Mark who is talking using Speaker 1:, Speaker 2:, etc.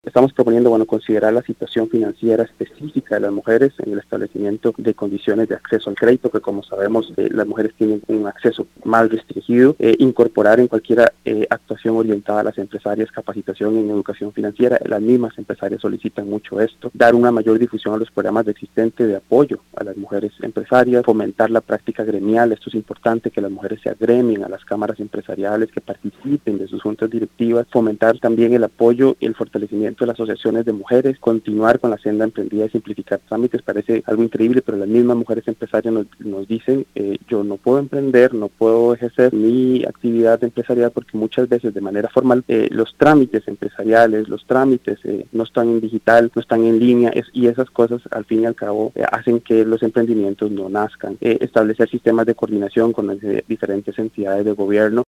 Speaker 1: Estamos proponiendo, considerar la situación financiera específica de las mujeres en el establecimiento de condiciones de acceso al crédito, que como sabemos las mujeres tienen un acceso más restringido, incorporar en cualquier actuación orientada a las empresarias capacitación en educación financiera. Las mismas empresarias solicitan mucho esto, dar una mayor difusión a los programas existentes de apoyo a las mujeres empresarias, fomentar la práctica gremial. Esto es importante, que las mujeres se agremien a las cámaras empresariales, que participen de sus juntas directivas, fomentar también el apoyo y el fortalecimiento de las asociaciones de mujeres, continuar con la senda emprendida de simplificar trámites. Parece algo increíble, pero las mismas mujeres empresarias nos dicen, yo no puedo emprender, no puedo ejercer mi actividad empresarial porque muchas veces de manera formal los trámites empresariales, los trámites no están en digital, no están en línea, y esas cosas al fin y al cabo hacen que los emprendimientos no nazcan. Establecer sistemas de coordinación con las diferentes entidades de gobierno